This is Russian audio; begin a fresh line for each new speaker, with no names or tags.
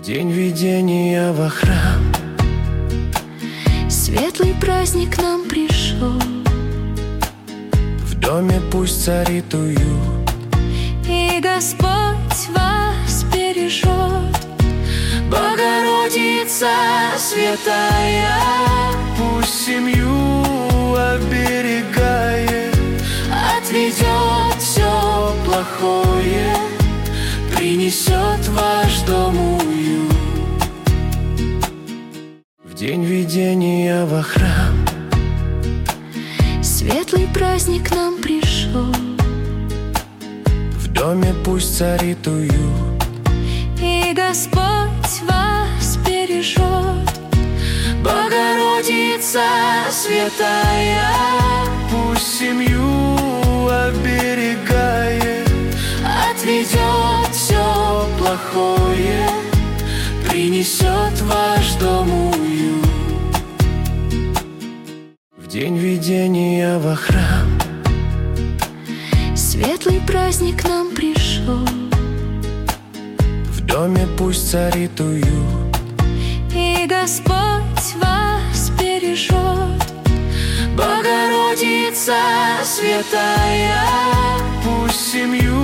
день введения во храм
светлый праздник нам пришел.
В доме пусть царит уют,
И Господь вас бережет.
Богородица святая пусть семью оберегает, отведет все плохое, принесет в ваш дом уют. В день введения во храм
Светлый праздник нам пришел.
в доме пусть царит уют,
И Господь вас бережет.
Богородица святая пусть семью оберегает, отведет все плохое, принесет в ваш дом уют. В день введения во храм
Светлый праздник нам пришел.
в доме пусть царит уют,
И Господь вас бережет.
Богородица святая пусть семью